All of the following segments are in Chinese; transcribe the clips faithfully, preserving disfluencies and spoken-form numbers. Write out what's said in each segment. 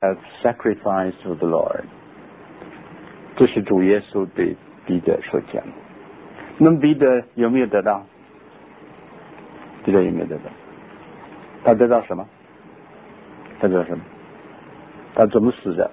a sacrifice of the Lord。这是主耶稣对彼得所讲。那么彼得有没有得到？彼得有没有得到？他得到什么？他得到什么？他怎么死的？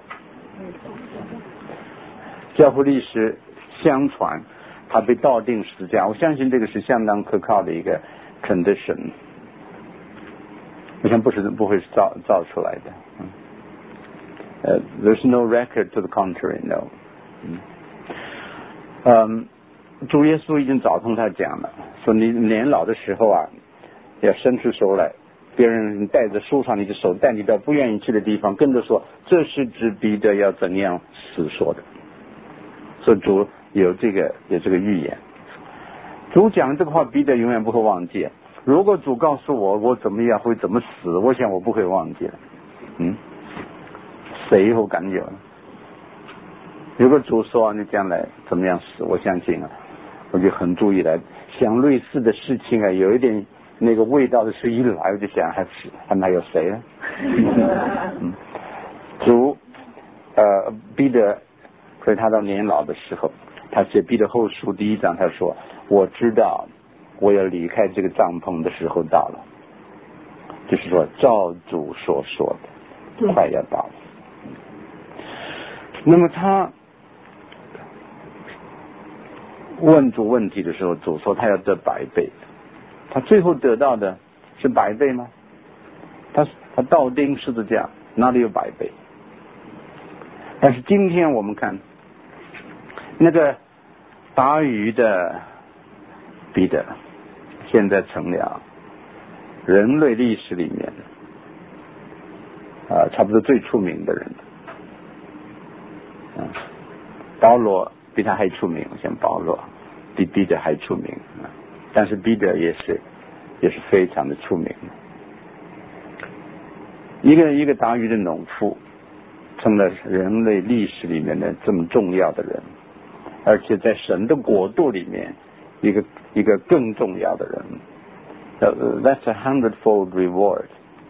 教父历史相传他被倒钉十字架，我相信这个是相当可靠的一个 condition， 我想不是不会造造出来的。呃、uh, there's no record to the contrary, no。嗯，嗯，主耶稣已经早同他讲了，说你年老的时候啊，要伸出手来，别人带着书上，你的手带你到不愿意去的地方，跟着说，这是指彼得要怎样死说的。所以主有这个有这个预言，主讲这个话，彼得永远不会忘记。如果主告诉我我怎么样会怎么死，我想我不会忘记了。嗯，谁会敢有呢？如果主说你将来怎么样死，我相信啊，我就很注意了。想类似的事情啊，有一点那个味道的事一来，我就想还是还哪有谁呢？嗯，主呃彼得，所以他到年老的时候，他写彼得后书第一章，他说：“我知道我要离开这个帐篷的时候到了。”就是说，照主所说的，快要到了。那么他问主问题的时候，主说他要得百倍，他最后得到的是百倍吗？他他倒钉十字架，哪里有百倍？但是今天我们看那个打鱼的彼得，现在成了人类历史里面啊、呃，差不多最出名的人。啊，保罗比他还出名，像保罗比彼得还出名啊，但是彼得也是也是非常的出名。一个一个打鱼的农夫，成了人类历史里面的这么重要的人，而且在神的国度里面，一个一个更重要的人。Uh, that's a hundredfold reward。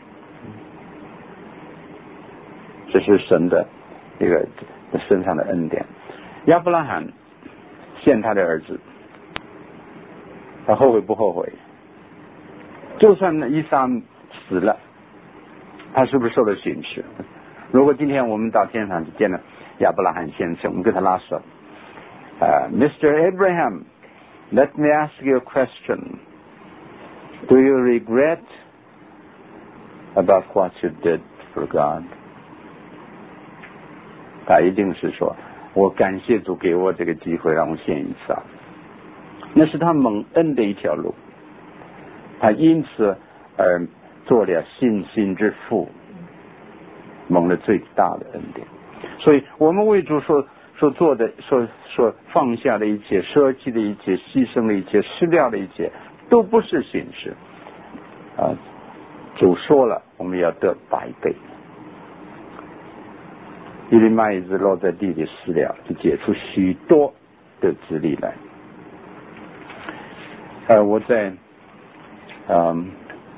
这是神的一个身上的恩典。亚伯拉罕献他的儿子，他后悔不后悔？就算以撒死了，他是不是受了刑罚？如果今天我们到天上去见了亚伯拉罕先生，我们跟他拉手，呃、uh, ，Mister Abraham, let me ask you a question. Do you regret about what you did for God? 他一定是说，我感谢主给我这个机会让我献以撒，那是他蒙恩的一条路，他因此而做了信心之父，蒙了最大的恩典。所以我们为主所所做的、所所放下的一切、舍弃的一切、牺牲的一切、失掉的一切，都不是形式啊！主说了，我们要得百倍。一粒麦子落在地里死了，就结出许多的籽粒来。呃，我在嗯，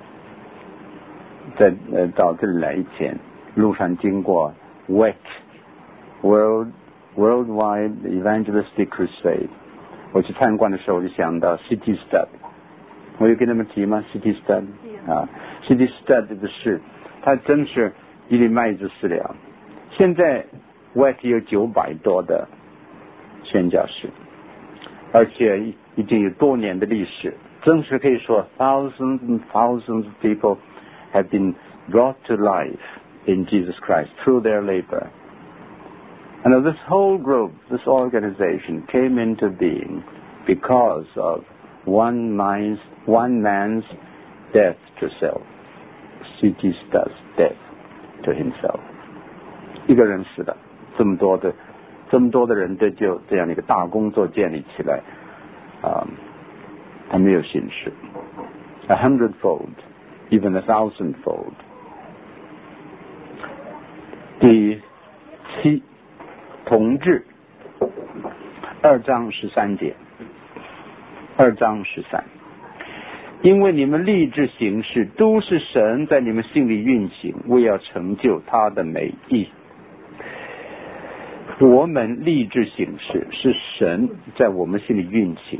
在呃到这里来以前，路上经过 W E C World Worldwide Evangelistic Crusade， 我去参观的时候，我就想到 City Stud。我有跟他们提吗 ？City Stud 啊 ，City Stud 的事，它真是一粒麦子死了。现在 W E C 有九百多的宣教士，而且已经有多年的历史，真是可以说 thousands and thousands of people have been brought to life in Jesus Christ through their labor. And this whole group, this organization came into being because of one man's, one man's death to self. C T Stud's death to himself. 一个人死的，这么多的，这么多的人得救，这样的一个大工作建立起来，啊，他没有形式 ，a hundredfold, even a thousandfold。第七，同志，二章十三节，二章十三， 因为你们立志行事，都是神在你们心里运行，为要成就他的美意。我们立志行事，是神在我们心里运行。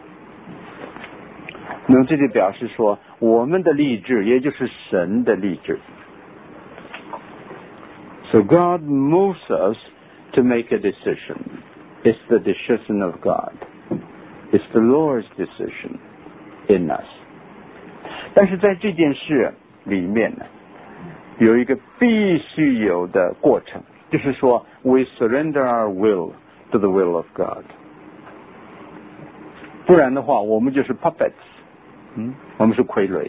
那么这就表示说，我们的立志也就是神的立志。So God moves us to make a decision. It's the decision of God. It's the Lord's decision in us. 但是在这件事里面呢，有一个必须有的过程，就是说 we surrender our will to the will of God. 不然的话，我们就是 puppets， 嗯，我们是傀儡。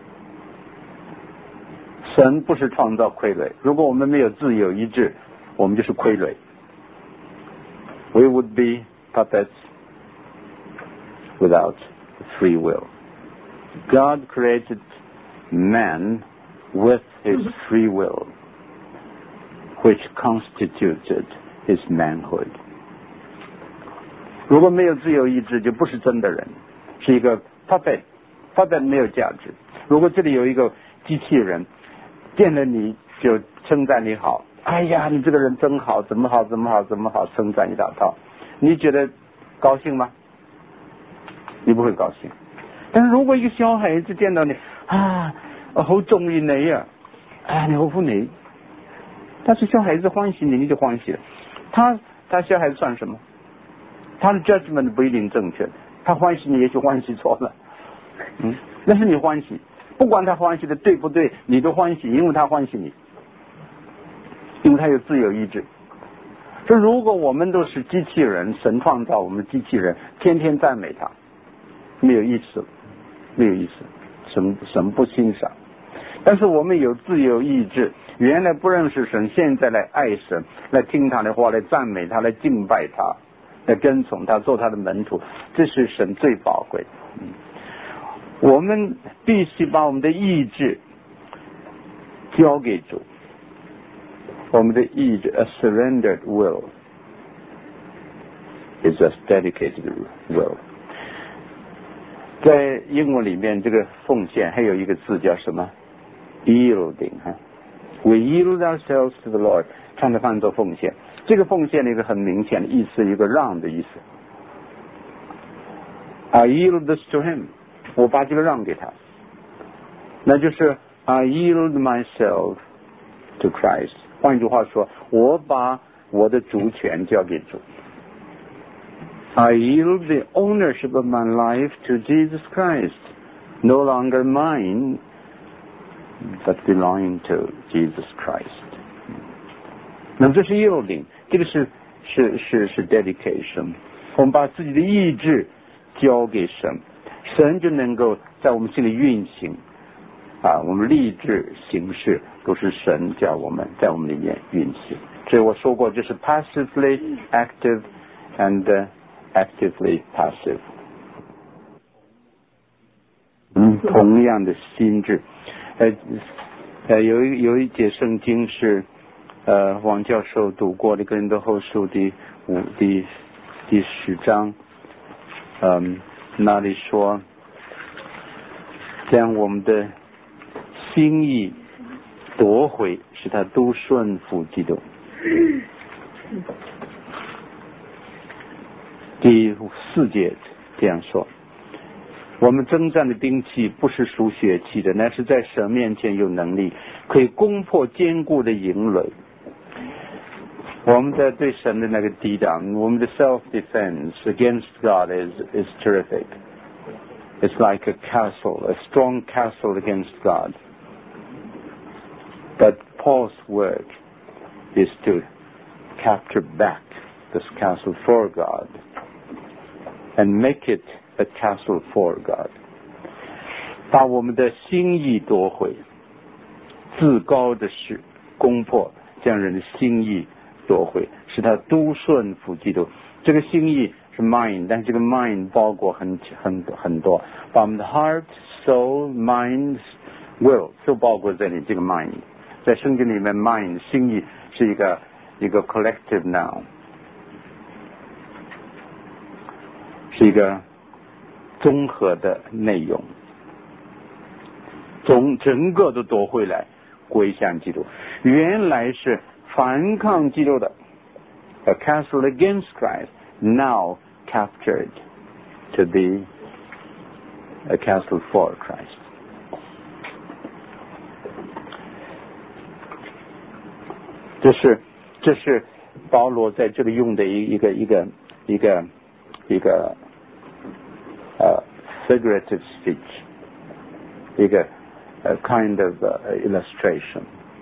神不是创造傀儡，如果我们没有自由意志，我们就是傀儡。We would be puppets without free will. God created man with his free will, which constituted his manhood. 如果没有自由意志，就不是真的人，是一个 puppet. puppet 没有价值。如果这里有一个机器人，见了你就称赞你好，哎呀，你这个人真好，怎么好，怎么好，怎么好，称赞一大套，你觉得高兴吗？你不会高兴。但是如果一个小孩子见到你啊，好中意你啊，啊，你好服你，但是小孩子欢喜你，你就欢喜了。他他小孩子算什么？他的 judgment 不一定正确，他欢喜你，也许欢喜错了，嗯，但是你欢喜，不管他欢喜的对不对，你都欢喜，因为他欢喜你，因为他有自由意志。这如果我们都是机器人，神创造我们的机器人，天天赞美他，没有意思，没有意思，神神不欣赏。但是我们有自由意志，原来不认识神，现在来爱神，来听他的话，来赞美他，来敬拜他，来跟从他，做他的门徒，这是神最宝贵的。嗯，我们必须把我们的意志交给主，我们的意志 a surrendered will is a dedicated will。 在英文里面，这个奉献还有一个字叫什么 yielding， we yield ourselves to the Lord， 常常翻作奉献。这个奉献的一个很明显的意思，一个让的意思。 I yield this to him， 我把这个让给他，那就是 I yield myself to Christ。 换句话说，我把我的主权交给主。I yield the ownership of my life to Jesus Christ, no longer mine, but belonging to Jesus Christ. 那么这是 yielding， 这个是是是是 dedication。我们把自己的意志交给神，神就能够在我们心里运行。啊，我们立志行事都是神叫我们在我们里面运行。所以我说过，就是 passively active and、uh, actively passive。 嗯，同样的心智。呃呃，有一有一节圣经是呃王教授读过的，《哥林多后书》第五第第十章，嗯，那里说，将我们的心意夺回，使他都顺服基督。第四节这样说，我们征战的兵器不是属血气的，乃是在神面前有能力，可以攻破坚固的营垒。我们的对神的那个抵挡，我们的 self defense against God is is terrific. It's like a castle, a strong castle against God. But Paul's work is to capture back this castle for God and make it a castle for God. 把我们的心意夺回，自高的事攻破，将人的心意夺回，使他都顺服基督。这个心意是 mind， 但是这个 mind 包括很很很多，把我们的 heart, soul, mind, will 都包括这里。这个 mind 在圣经里面 mind 心意是一个一个 collective noun， 是一个综合的内容。 总整个都夺回来，归向基督。原来是反抗基督的 ，a castle against Christ, now captured to be a castle for Christ。这是这是保罗在这里用的一一个一个一个一个呃 figurative speech， 一个呃 kind of illustration，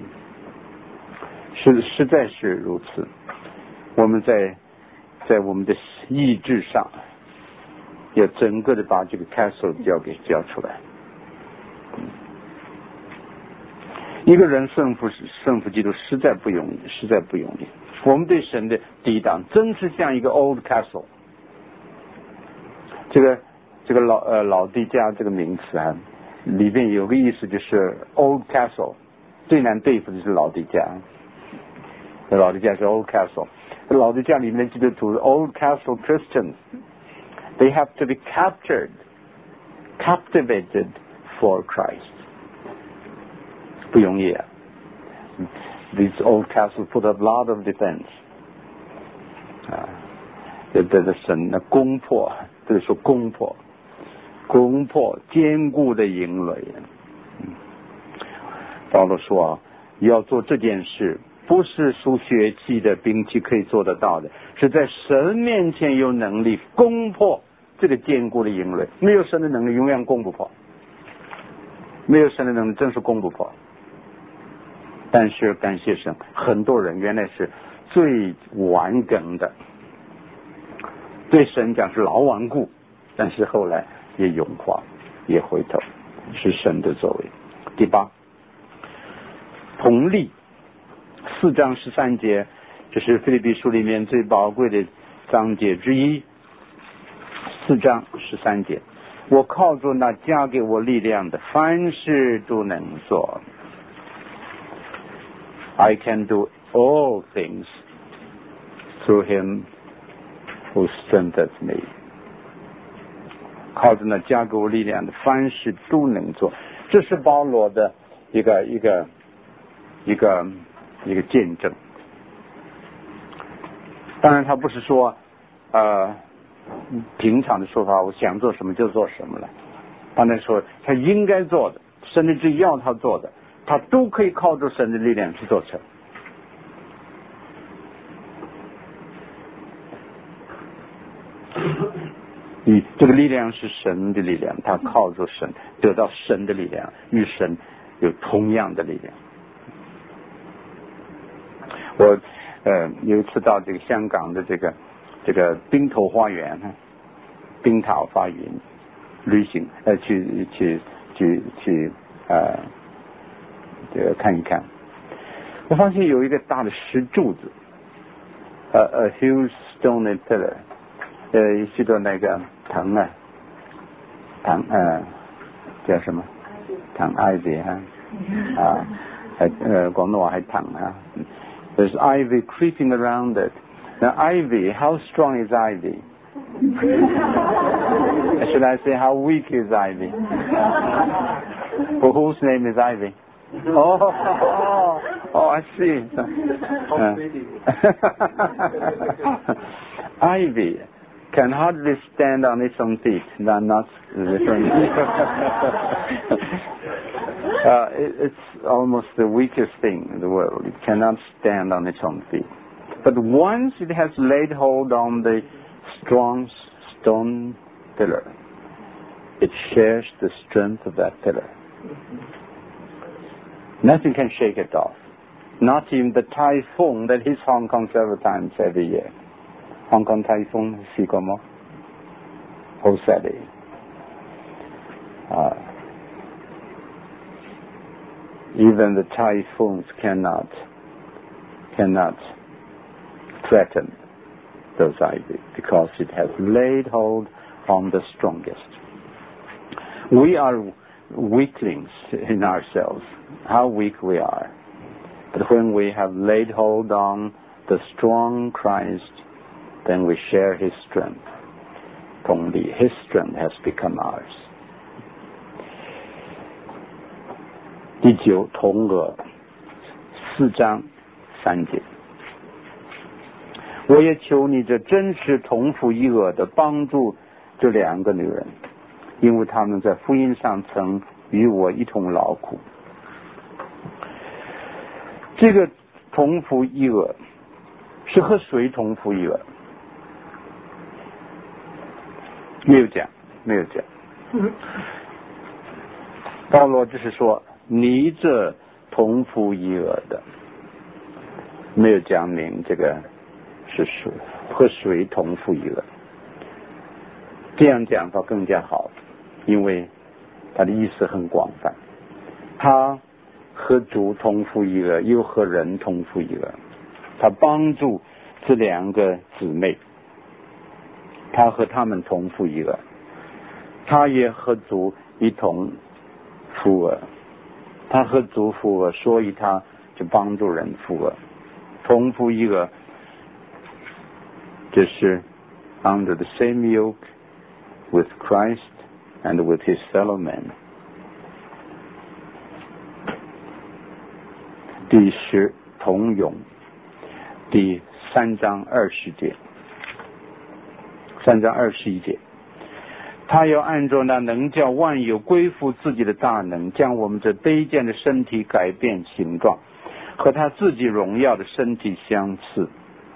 是实在是如此。我们在在我们的意志上，要整个的把这个 castle 交给交出来。一个人胜负胜负基督实在不容易，实在不容易。我们对神的抵挡真是像一个 old castle。这个这个老呃老地家这个名词啊，里边有个意思就是 old castle， 最难对付的是老地家。老地家是 old castle， 老地家里面的基督徒 old castle Christians，they have to be captured, captivated for Christ。不容易啊 ！These old castles put a lot of defense。啊，这这这神的攻破，这里说攻破，攻破坚固的营垒。嗯，保罗说啊，要做这件事，不是属血气的兵器可以做得到的，是在神面前有能力攻破这个坚固的营垒。没有神的能力，永远攻不破。没有神的能力，真是攻不破。但是感谢神，很多人原来是最顽梗的，对神讲是老顽固，但是后来也勇化，也回头，是神的作为。第八，同理，四章十三节，这是腓立比书里面最宝贵的章节之一。四章十三节，我靠着那加给我力量的，凡事都能做。I can do all things through him who strengthens me。 靠着那加给我力量的，凡事都能做。这是保罗的一个一个一个一个见证。当然他不是说呃平常的说法，我想做什么就做什么了。当然说他应该做的，甚至只要他做的，他都可以靠着神的力量去做成。你这个力量是神的力量，他靠着神得到神的力量，与神有同样的力量。我呃有一次到这个香港的这个这个冰头花园，冰桃花园旅行，呃去去去去呃这个看一看，我发现有一个大的石柱子，呃呃 huge stone pillar， 呃许多那个藤啊藤呃叫什么藤 ivy 哈啊呃广东话还藤啊 there's ivy creeping around it. Now ivy, how strong is ivy? Should I say how weak is ivy? For whose name is ivy? Oh, oh, oh I see. Uh, ivy can hardly stand on its own feet. No, not different. uh, it, it's almost the weakest thing in the world. It cannot stand on its own feet. But once it has laid hold on the strong stone pillar, it shares the strength of that pillar. Nothing can shake it off. Not even the typhoon that hits Hong Kong several times every year. Hong Kong typhoon, Sikomo, Hoseli. Uh, even the typhoons cannot cannot threaten those ivy because it has laid hold on the strongest. We are weaklings in ourselves, how weak we are. But when we have laid hold on the strong Christ, then we share his strength. Only his strength has become ours. 第九，同额四章三节。我也求你这真实同父异母的帮助这两个女人，因为他们在福音上曾与我一同劳苦。这个同父异母是和谁同父异母？没有讲，没有讲。保罗只是说你这同父异母的，没有讲明这个是谁和谁同父异母。这样讲法更加好，因为他的意思很广泛。他和主同父异母，又和人同父异母。他帮助这两个姊妹，他和他们同父异母，他也和主一同父母，他和主父母，所以他就帮助人父母。同父异母就是 under the same yoke with Christ and with his fellow men。 第十，同勇，第三章二十节，三章二十一节，他要按照那能叫万有归附自己的大能，将我们这卑贱的身体改变形状，和他自己荣耀的身体相似。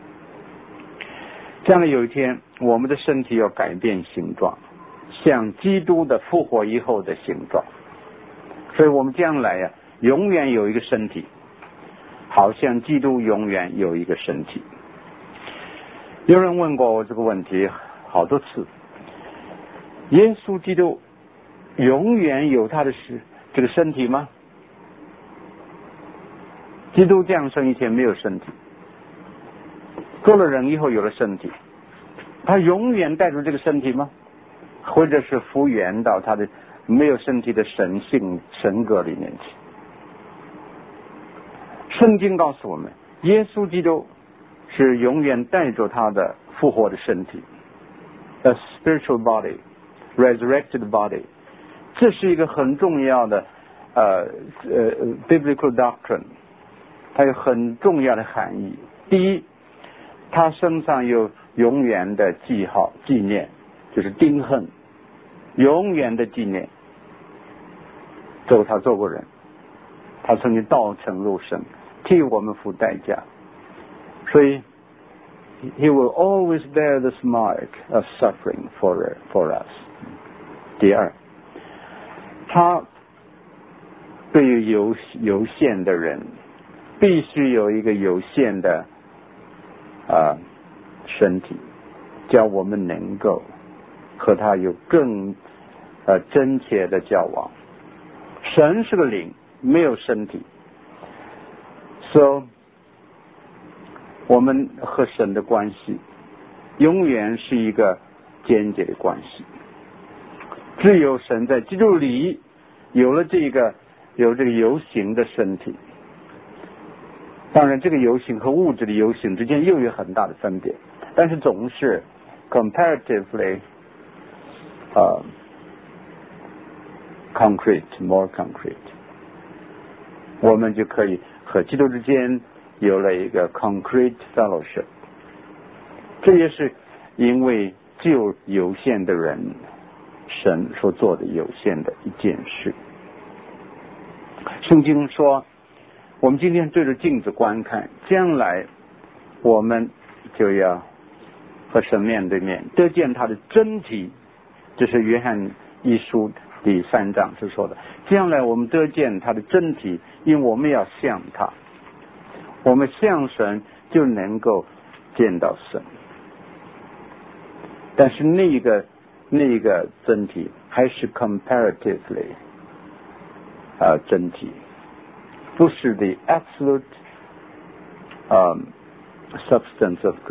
将来有一天，我们的身体要改变形状，像基督的复活以后的形状。所以我们将来呀、啊，永远有一个身体，好像基督永远有一个身体。有人问过我这个问题好多次，耶稣基督永远有他的这个身体吗？基督降生以前没有身体，做了人以后有了身体，他永远带着这个身体吗？或者是复原到他的没有身体的神性神格里面去？圣经告诉我们，耶稣基督是永远带着他的复活的身体 ，a spiritual body, resurrected body。这是一个很重要的呃呃 biblical doctrine， 它有很重要的含义。第一，他身上有永远的记号纪念，就是钉痕，永远的纪念。走他做过人，他曾经道成肉身，替我们付代价，所以 he will always bear this mark of suffering for for us。 第二，他对于有有限的人必须有一个有限的啊、呃、身体，叫我们能够和他有更呃真切的交往。神是个灵，没有身体，所以我们和神的关系永远是一个间接的关系。只有神在基督里有了这个有这个有形的身体，当然这个有形和物质的有形之间又有很大的分别，但是总是 comparatively 呃、uh, concrete more concrete， 我们就可以和基督之间有了一个 concrete fellowship。 这也是因为只有有限的人，神所做的有限的一件事。圣经说，我们今天对着镜子观看，将来我们就要和神面对面，得见他的真体。这是约翰一书第三章所说的，将来我们得见他的真体，因为我们要像他，我们像神就能够见到神。但是那个那个真体还是 comparatively 啊、呃、真体，不是 the absolute、um, substance of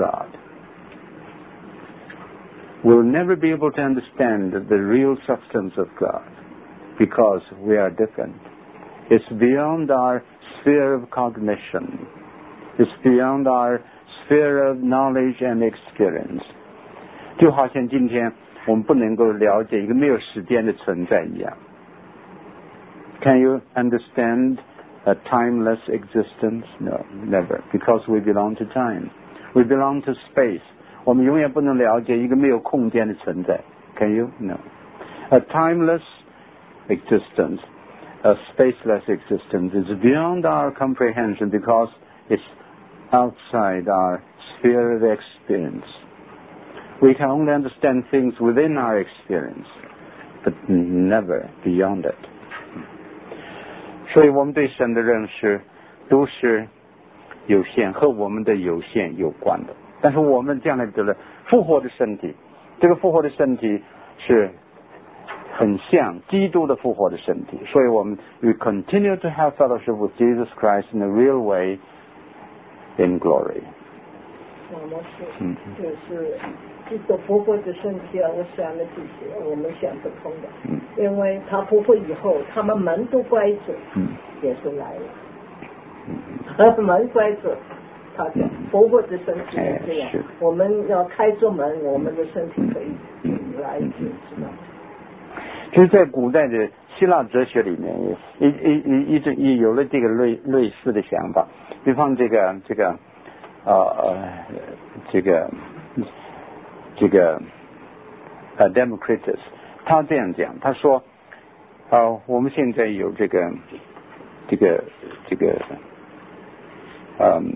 God。We'll never be able to understand the real substance of God because we are different. It's beyond our sphere of cognition. It's beyond our sphere of knowledge and experience. 就好像今天我们不能够了解一个没有时间的存在一样。 Can you understand a timeless existence? No, never, because we belong to time. We belong to space. 我们永远不能了解一个没有空间的存在。Can you? No. A timeless existence, a spaceless existence is beyond our comprehension because it's outside our sphere of experience. We can only understand things within our experience, but never beyond it. 所以我们对神的认识都是有限，和我们的有限有关的。但是我们将来得了复活的身体，这个复活的身体是很像基督的复活的身体，所以我们 we continue to have fellowship with Jesus Christ in a real way in glory. 我们是就是基督复活的身体啊，我想了这些，我们想不通的，嗯、因为他复活以后，他们门都关着，嗯、耶稣来了，嗯、门关着。他的复活的身体是这样，我们要开着门，我们的身体可以来进，知道吗？ 其实，在古代的希腊哲学里面，也一一一直也有了这个类类似的想法。比方这个这个呃这个这个呃 Democritus， 他这样讲，他说，呃，我们现在有这个这个这个嗯。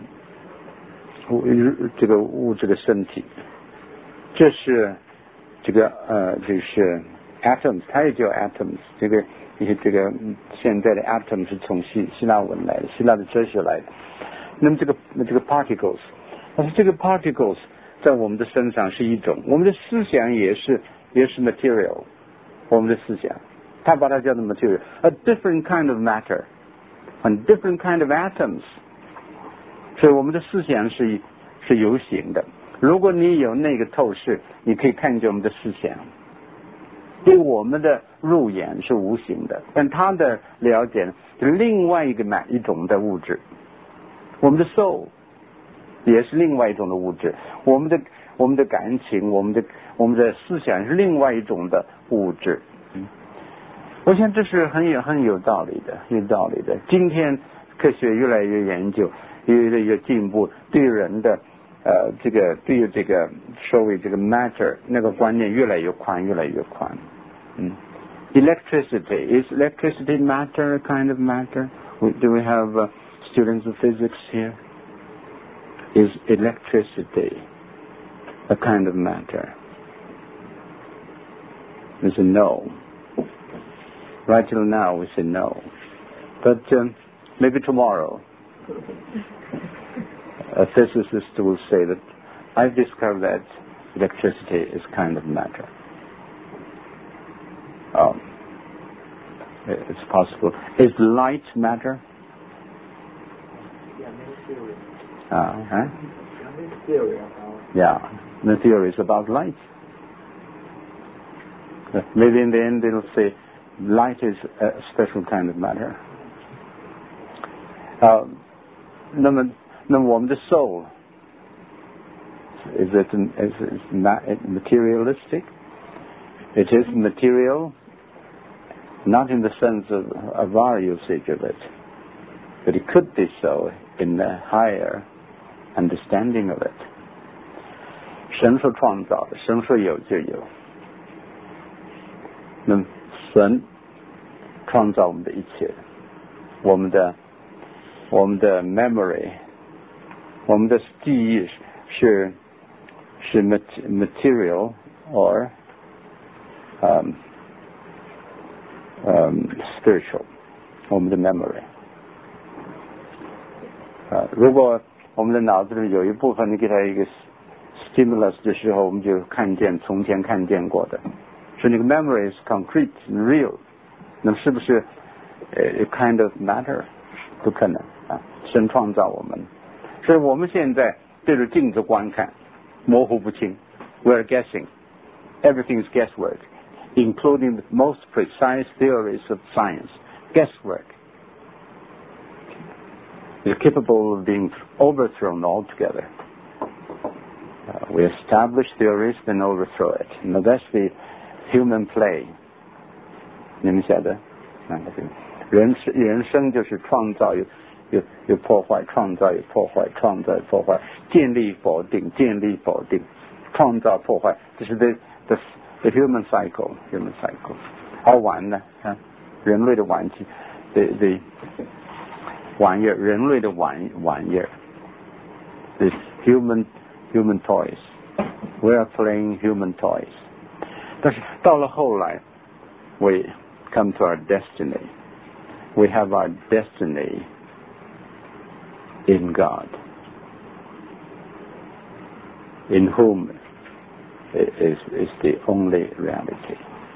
这个物质的身体，这是这个呃，就是 atoms， 它也叫 atoms。这个这个现在的 atom 是从希希腊文来的，希腊的哲学来的。那么这个这个 particles， 但是这个 particles 在我们的身上是一种，我们的思想也是也是 material， 我们的思想，他把它叫做 material，a different kind of matter，and different kind of atoms。所以我们的思想是是有形的，如果你有那个透视，你可以看见我们的思想。对我们的肉眼是无形的，但他的了解是另外一个一种的物质。我们的 soul 也是另外一种的物质，我们的我们的感情，我们的我们的思想是另外一种的物质。嗯，我想这是很有很有道理的，有道理的。今天科学越来越研究。越来越进步，对人的呃这个对于这个所谓这个 matter 那个观念越来越宽，越来越宽。嗯 ，electricity is electricity matter a kind of matter? Do we have uh, students of physics here? Is electricity a kind of matter? We say no. Right till now we say no, but um, maybe tomorrow. A physicist will say that I've discovered that electricity is kind of matter. Um, it's possible. Is light matter? Yeah, no theory. Uh, huh? No theory about. Yeah, the theory is about light. Uh, maybe in the end they'll say light is a special kind of matter. Uh, 那么，那么我们的 soul is it is it materialistic? It is material, not in the sense of, of our usage of it, but it could be so in the higher understanding of it. 神所创造的，神说有就有。那么神创造我们的一切，我们的。我们的 memory， 我们的记忆是是 material or um, um, spiritual， 我们的 memory。呃，如果我们的脑子里有一部分你给它一个 stimulus 的时候，我们就看见从前看见过的，所以那个 memory is concrete and real， 那么是不是 a kind of matter？ 不可能啊！神创造我们，所以我们现在对着镜子观看，模糊不清。We're guessing. Everything is guesswork, including the most precise theories of science. Guesswork is capable of being overthrown altogether. Uh, we establish theories, then overthrow it. Now that's the human play. 你们晓得？ 人生人生就是创造有有有破坏，创造有破坏，创造有破坏，建立否定，建立否定，创造破坏，这是 the the the human cycle human cycle。而玩呢，啊，人类的玩具 the the 玩意儿，人类的玩玩意儿 the human human toys we are playing human toys。 但是到了后来 we come to our destiny we have our destiny in God in whom is is the only reality。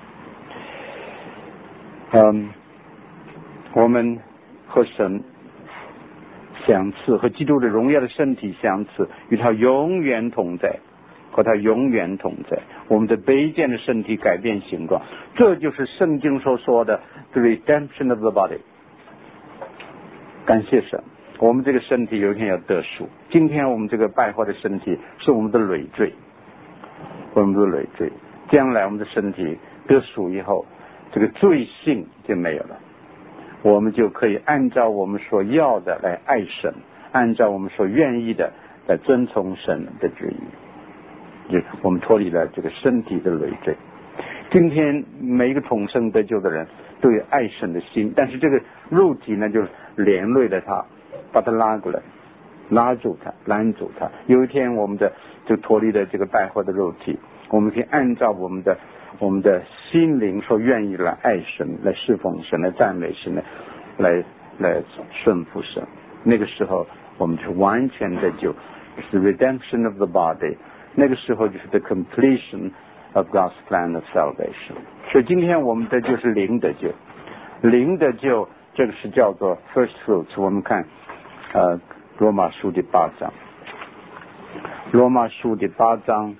嗯，我们和神相似，和基督的荣耀的身体相似，与他永远同在，和他永远同在。我们的卑贱的身体改变形状，这就是圣经所说的 the redemption of the body。 感谢神，我们这个身体有一天要得赎。今天我们这个败坏的身体是我们的累赘，我们的累赘。将来我们的身体得赎以后，这个罪性就没有了，我们就可以按照我们所要的来爱神，按照我们所愿意的来遵从神的旨意，就我们脱离了这个身体的累赘。今天每一个重生得救的人都有爱神的心，但是这个肉体呢就连累了他，把他拉过来，拉住他，拦住他。有一天我们的就脱离了这个败坏的肉体，我们可以按照我们的我们的心灵所愿意来爱神，来侍奉神，来赞美神，来来顺服神。那个时候我们就完全的就 the redemption of the body， 那个时候就是 the completion of God's plan of salvation。 所以今天我们的就是灵得救，灵得救这个是叫做 first fruits。 我们看呃罗马书第八章，罗马书第八章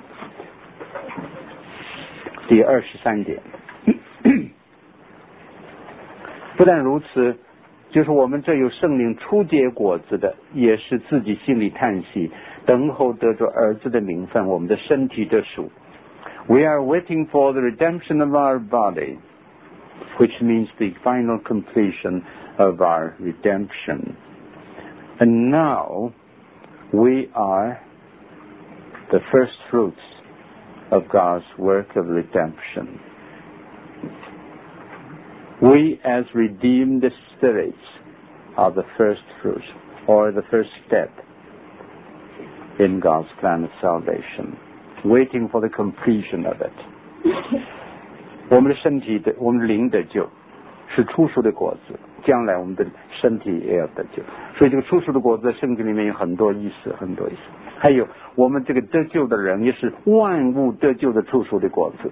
第二十三点。不但如此，就是我们这有圣灵初结果子的，也是自己心里叹息，等候得着儿子的名分，我们的身体的属。We are waiting for the redemption of our body, which means the final completion of our redemption. And now we are the first fruits of God's work of redemption. We as redeemed spirits are the first fruits, or the first step in God's plan of salvation, waiting for the completion of it. 我们的身体的，我们的灵得救是初熟的果子，将来我们的身体也要得救。所以这个初熟的果子在圣经里面有很多意思，很多意思。还有我们这个得救的人也是万物得救的初熟的果子，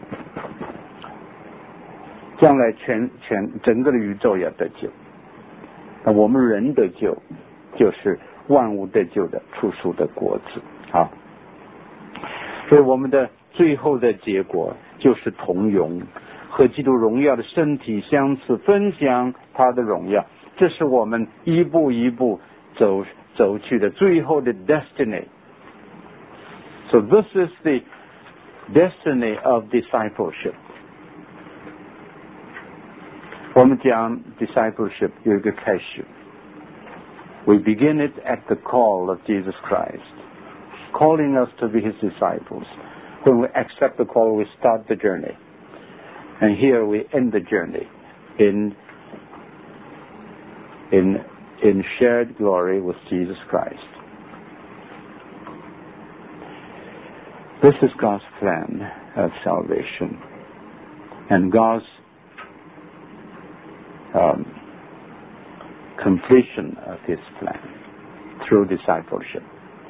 将来全全整个的宇宙要得救。那我们人得救就是万物得救的初熟的果子。好，所以我们的最后的结果就是同荣，和基督荣耀的身体相似，分享他的荣耀。这是我们一步一步走走去的最后的 destiny。 So this is the destiny of discipleship。 我们讲 discipleship 有一个开始， We begin it at the call of Jesus Christ, calling us to be his disciples. When we accept the call, we start the journey. And here we end the journey in, in, in shared glory with Jesus Christ. This is God's plan of salvation. And God's um, completion of his plan through discipleship.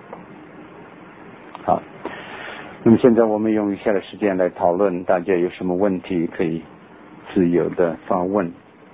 好，那么现在我们用余下的时间来讨论，大家有什么问题可以自由的发问。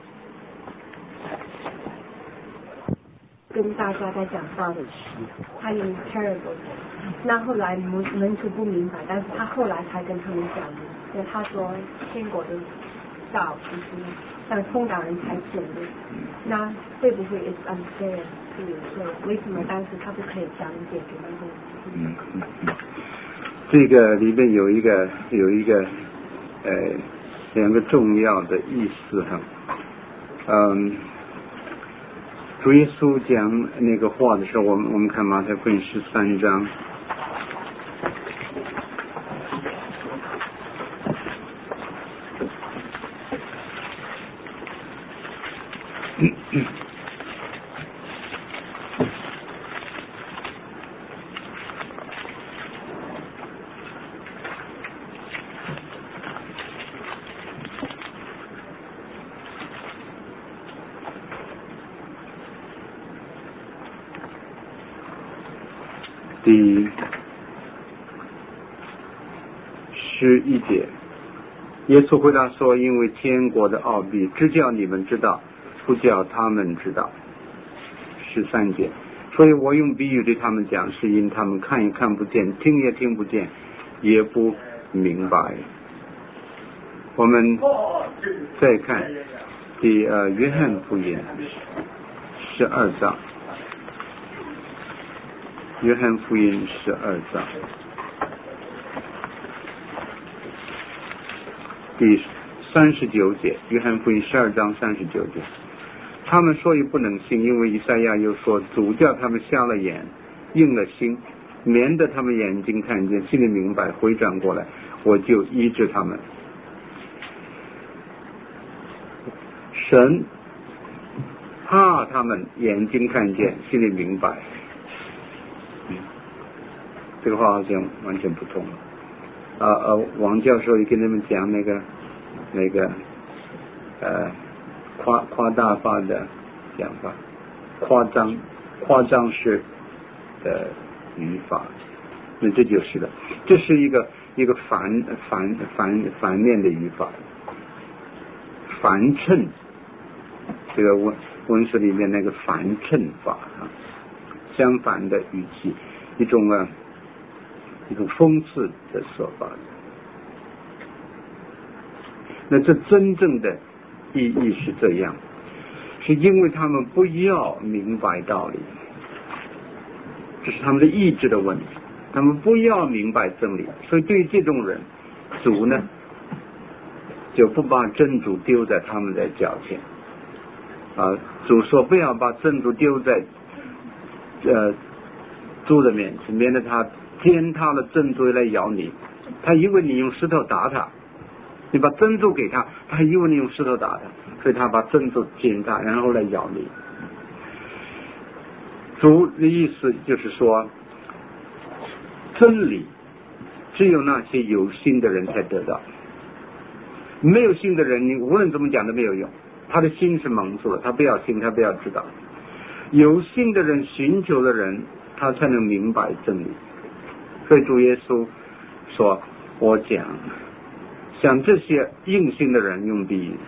跟大家在讲道的时候，他用 parable， 那后来门门徒不明白，但是他后来才跟他们讲的，因为他说天国的道其实像通达人才懂的，那会不会 is unfair？ 所以为什么当时他不可以讲解给他们？嗯嗯嗯， 这个里面有一个有一个呃两个重要的意思哈。 嗯，主耶稣讲那个话的时候，我们我们看马太福音十三章。第十一节，耶稣回答说：“因为天国的奥秘只叫你们知道，不叫他们知道。”十三节，所以我用比喻对他们讲，是因他们看也看不见，听也听不见，也不明白。我们再看第呃约翰福音十二章。约翰福音十二章第三十九节，约翰福音十二章三十九节，他们所以不能信，因为以赛亚又说，主叫他们瞎了眼，硬了心，免得他们眼睛看见，心里明白，回转过来，我就医治他们。神怕他们眼睛看见，心里明白。这个话好像完全不同了。啊呃，王教授也跟他们讲那个那个呃夸夸大化的讲法，夸张夸张式的语法，那这就是了。这是一个一个反反反反面的语法，反衬，这个文文字里面那个反衬法啊，相反的语气，一种啊。一种讽刺的说法。那这真正的意义是这样，是因为他们不要明白道理，这是他们的意志的问题，他们不要明白真理，所以对于这种人，主呢就不把真主丢在他们的脚前啊，主说不要把真主丢在呃猪的面前，免得他践踏了珍珠来咬你，他以为你用石头打他，你把珍珠给他，他以为你用石头打他，所以他把珍珠践踏，然后来咬你。主的意思就是说，真理只有那些有心的人才得到，没有心的人，你无论怎么讲都没有用，他的心是蒙住了，他不要听，他不要知道。有心的人，寻求的人，他才能明白真理。所以主耶稣说，我讲像这些硬性的人用比喻，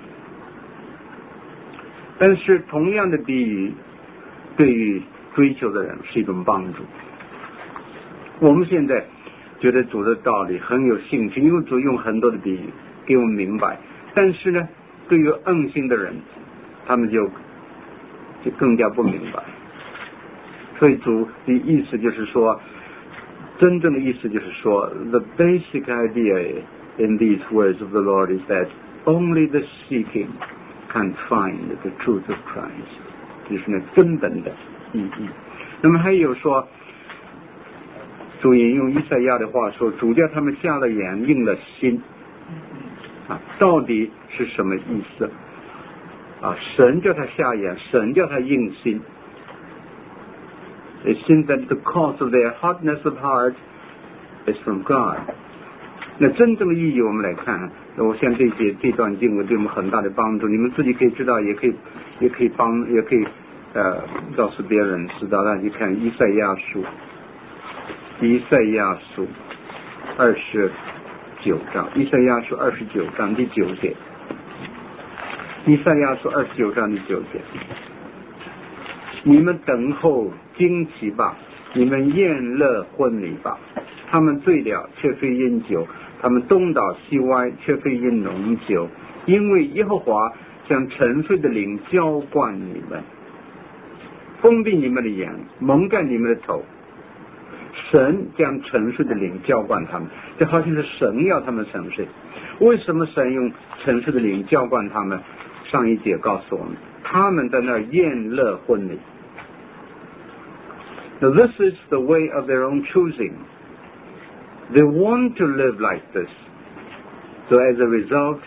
但是同样的比喻对于追求的人是一种帮助。我们现在觉得主的道理很有兴趣，因为主用很多的比喻给我们明白，但是呢对于硬性的人，他们就就更加不明白。所以主的意思就是说，真正的意思就是说 the basic idea in these words of the Lord is that only the seeking can find the truth of Christ， 就是那根本的意义。那么还有说，主引用以赛亚的话说，主叫他们瞎了眼，硬了心啊，到底是什么意思啊？神叫他瞎眼，神叫他硬心。It seems that the cause of their hardness of heart is from God。 那真正的意义我们来看，我想这些这段经文对我们很大的帮助，你们自己可以知道，也可以也可以帮也可以呃告诉别人知道。那你看以赛亚书，以赛亚书二十九章，以赛亚书二十九章第九节，以赛亚书二十九章第九节，你们等候惊奇吧，你们宴乐婚礼吧，他们醉了却非饮酒，他们东倒西歪却非饮浓酒，因为耶和华将沉睡的灵浇灌你们，封闭你们的眼，蒙盖你们的头。神将沉睡的灵浇灌他们，这好像是神要他们沉睡。为什么神用沉睡的灵浇灌他们？ 上一节告诉我们，他们在那儿宴乐婚礼。Now this is the way of their own choosing. They want to live like this. So as a result,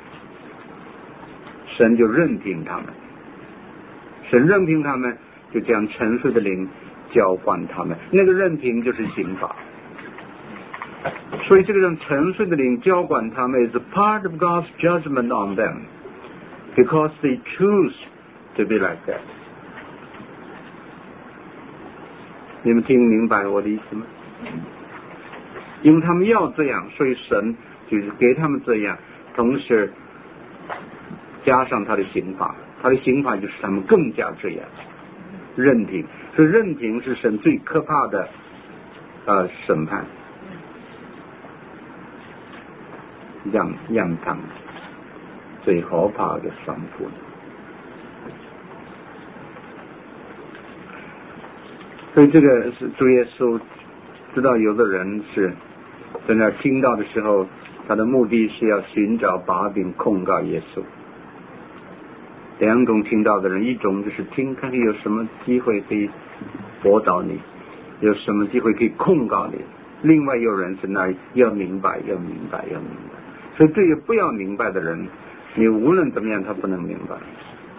神就任凭他们，神任凭他们，就将沉睡的灵交换他们。那个任凭就是刑罚。所以这个让沉睡的灵交管他们 is a part of God's judgment on them, because they choose to be like that. 你们听明白我的意思吗？因为他们要这样，所以神就是给他们这样，同时加上他的刑罚，他的刑罚就是他们更加这样任凭。所以任凭是神最可怕的呃审判，让让他们最可怕的审判。所以这个是主耶稣知道，有的人是在那听到的时候，他的目的是要寻找把柄控告耶稣。两种听到的人，一种就是听看看有什么机会可以驳倒你，有什么机会可以控告你；另外有人是那要明白，要明白，要明白。所以对于不要明白的人，你无论怎么样，他不能明白。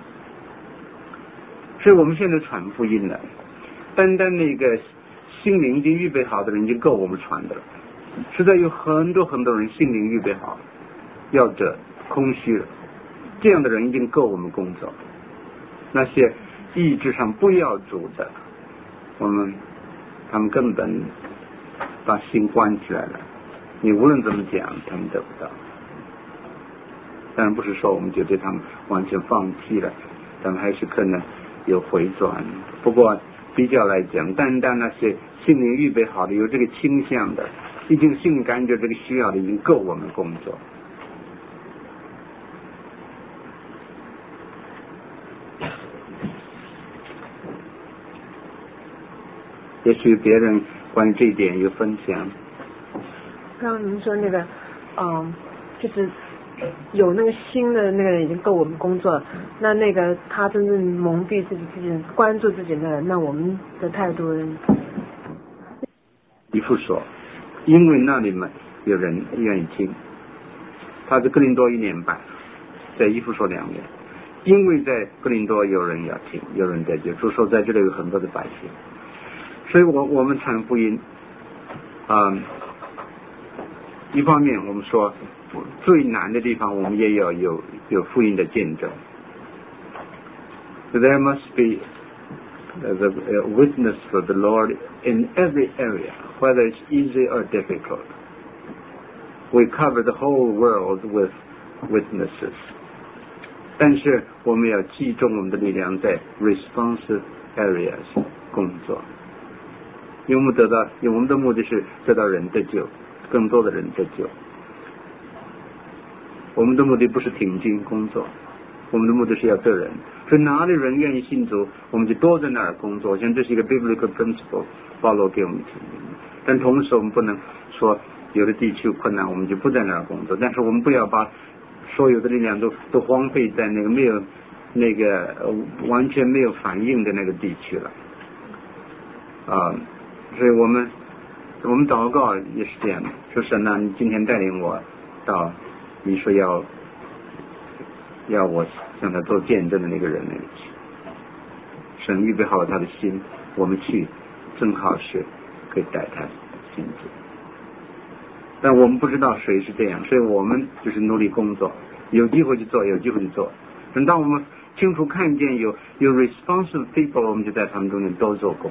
所以我们现在传福音了，单单那个心灵已经预备好的人已经够我们传的了。实在有很多很多人心灵预备好，要者空虚了，这样的人已经够我们工作。那些意志上不要主的，我们他们根本把心关起来了，你无论怎么讲他们得不到。当然不是说我们就对他们完全放弃了，他们还是可能有回转。不过比较来讲，单单那些心灵预备好的，有这个倾向的，已经心里感觉这个需要的，已经够我们工作。也许别人关于这一点有分享。 刚刚您说那个，嗯，就是有那个新的那个人已经够我们工作了，那那个他真正蒙蔽自己、自己关注自己的人，那我们的态度。 一副说，因为那里面有人愿意听，他在哥林多一年半，在一副说两年，因为在哥林多有人要听，有人在接触，说在这里有很多的百姓。所以我我们传福音，嗯，一方面我们说最难的地方，我们也要有有福音的见证。So there must be the witness for the Lord in every area, whether it's easy or difficult. We cover the whole world with witnesses. 但是我们要集中我们的力量在 responsive areas 工作。因为我们得到，因为我们的目的是得到人得救，更多的人得救。我们的目的不是挺进工作，我们的目的是要得人。所以哪里人愿意信主，我们就多在那儿工作。像这是一个 biblical principle， 保罗给我们听。但同时我们不能说有的地区困难，我们就不在那儿工作。但是我们不要把所有的力量都都荒废在那个没有那个、呃、完全没有反应的那个地区了。啊。所以我们我们祷告也是这样的，说神啊，你今天带领我到你说要要我向他做见证的那个人那里去。神预备好了他的心，我们去正好是可以带他进去。但我们不知道谁是这样，所以我们就是努力工作，有机会就做，有机会就做。等到我们清楚看见有有 responsive people， 我们就在他们中间多做工。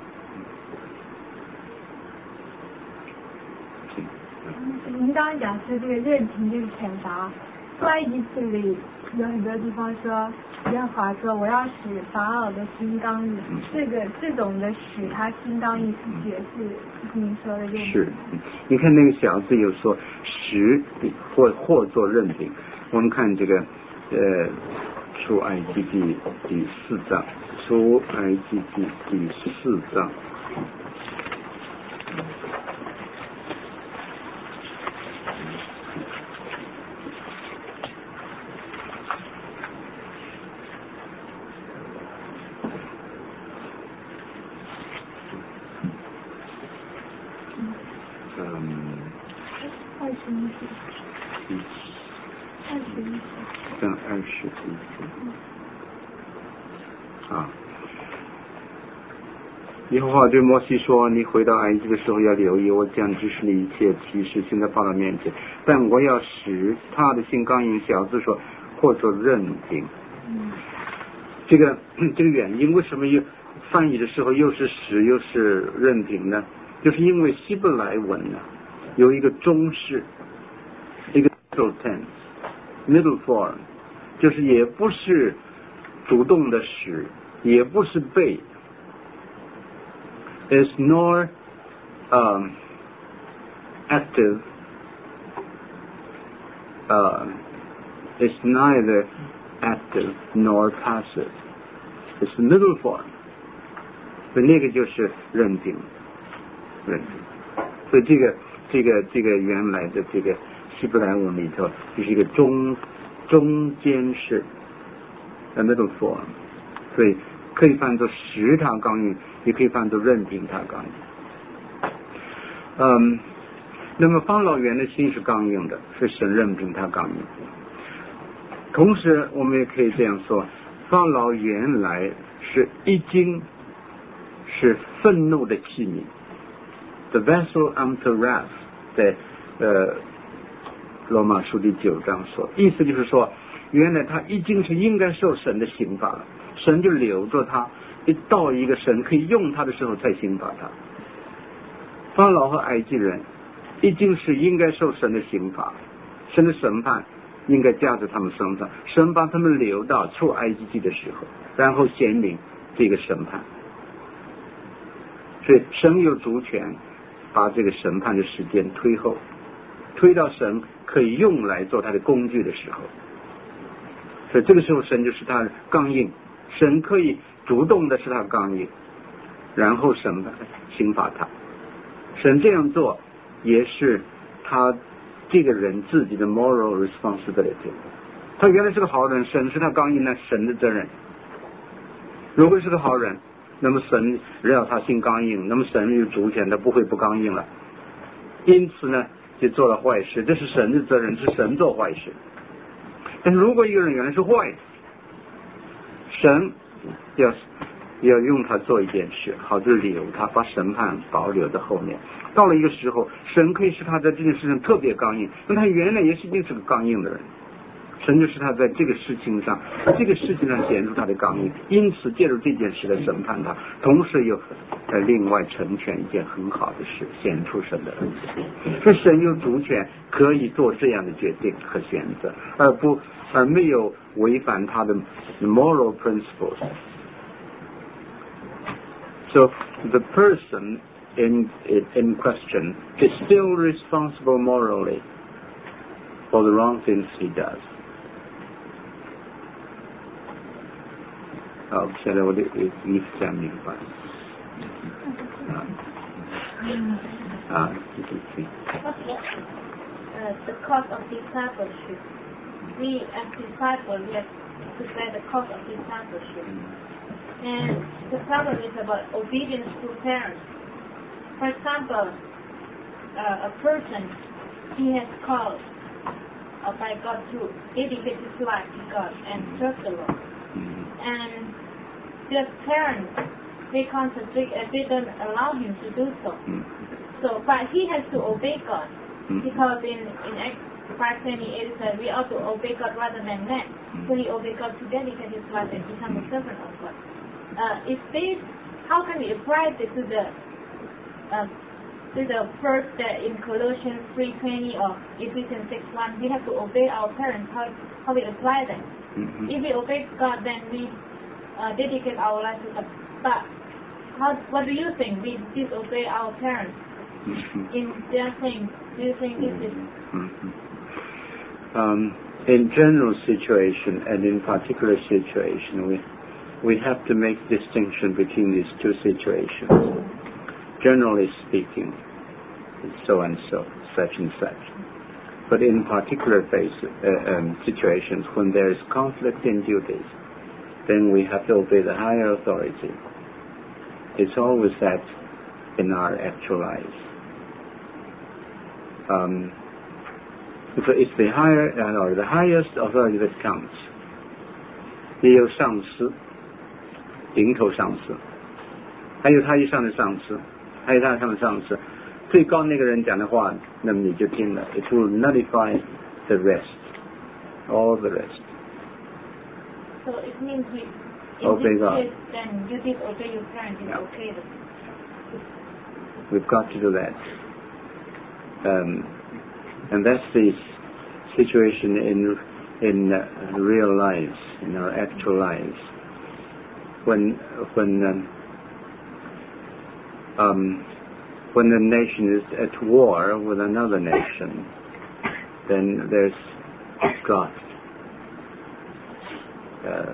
您刚刚讲是这个任凭这个惩罚，关于这里有很多地方说，耶和华说我要使法老的心刚硬，这个这种的使他心刚硬也是您说的任凭。是， 你看那个小字有说使或或做任凭，我们看这个呃出埃及记第四章，出埃及记第四章。 嗯， 二十一节， 嗯， 二十一节， 跟二十一节，啊。耶和华对摩西说：“你回到埃及的时候要留意，我将指示你一切启示，现在放到面前。但我要使他的心刚硬。”小字说，或者认定。 嗯， 这个这个原因为什么又翻译的时候又是使又是认定呢？就是因为希伯来文呢有一个中式，一个 middle tense，middle form， 就是也不是主动的使，也不是被。Is nor um, active, uh, it's neither active nor passive. It's the middle form. 所以那个就是认定，认定。所以这个这个这个原来的这个希伯来文里头就是一个中中间式的 middle form， 所以可以翻作使他刚硬，也可以翻作认定他刚硬。嗯，那么方老原的心是刚硬的，是神认定他刚硬。同时我们也可以这样说，方老原来是已经是愤怒的器皿 ，the vessel unto wrath， 在呃罗马书第九章说，意思就是说，原来他已经是应该受神的刑罚了。神就留着他，一到一个神可以用他的时候才刑罚他。法老和埃及人已经是应该受神的刑罚，神的审判应该加在他们身上，神把他们留到出埃及记的时候，然后显明这个审判。所以神有主权把这个审判的时间推后，推到神可以用来做他的工具的时候。所以这个时候神就是他刚硬，神可以主动的使他刚硬，然后审判刑罚他。神这样做也是他这个人自己的 moral responsibility。他原来是个好人，神是他刚硬，那神的责任。如果是个好人，那么神让他心刚硬，那么神有主权，他不会不刚硬了。因此呢，就做了坏事，这是神的责任，是神做坏事。但是如果一个人原来是坏，神要要用他做一件事，好就留他，把审判保留在后面。到了一个时候，神可以使他在这件事情特别刚硬，因为他原来也是一定是个刚硬的人。神就使他在这个事情上，这个事情上显出他的刚硬，因此借助这件事来审判他，同时又呃另外成全一件很好的事，显出神的恩慈。所以神有主权可以做这样的决定和选择，而不而没有违反他的 moral principles。 So the person in in question is still responsible morally for the wrong things he does. 好，现在我的意思讲明白。啊啊，继续。 Uh, the cost of discipleship. We as disciples, we have to bear the cost of discipleship. And the problem is about obedience to parents. For example, uh, a person, he has called uh, by God to dedicate his life to God and serve the Lord. And the parents, they concentrate and they don't allow him to do so. So, but he has to obey God, because in in Acts five twenty-eight it says we ought to obey God rather than man. So he obeyed God to dedicate his life and become a servant of God. Uh, if they, how can we apply this to the uh, to the verse that in Colossians three twenty or Ephesians six one, we have to obey our parents? How how we apply that? Mm-hmm. If we obey God, then we uh, dedicate our life to God. But how, what do you think? We disobey our parents mm-hmm. in their things. Do you think this is? Mm-hmm. Um, in general situation and in particular situation, we we have to make distinction between these two situations. Generally speaking, so and so, such and such. But in particular phase, uh, um, situations when there is conflict in duties, then we have to obey the higher authority. It's always that in our actual lives. um, it's, it's the higher, uh, or the highest authority that counts. 也有上司，顶头上司，还有他以上的上司，还有他以上的上司，最高那个人讲的话，那么你就听了 ，it will nullify the rest, all the rest. So it means we, in obey this God. case, then you disobey your parents is Yeah. okay. We've got to do that. Um, and that's the situation in in uh, real lives, in our actual lives. When when um, um, when the nation is at war with another nation, then there's got uh,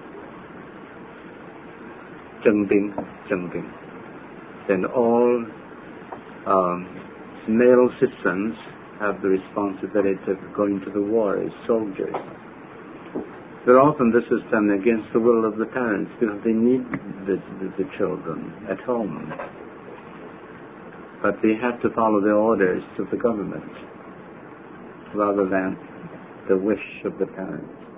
征兵, 征兵. Then all um, male citizens have the responsibility of going to the war as soldiers. Very often this is done against the will of the parents because they need the, the, the children at home. But they have to follow the orders of the government rather than the wish of the parents.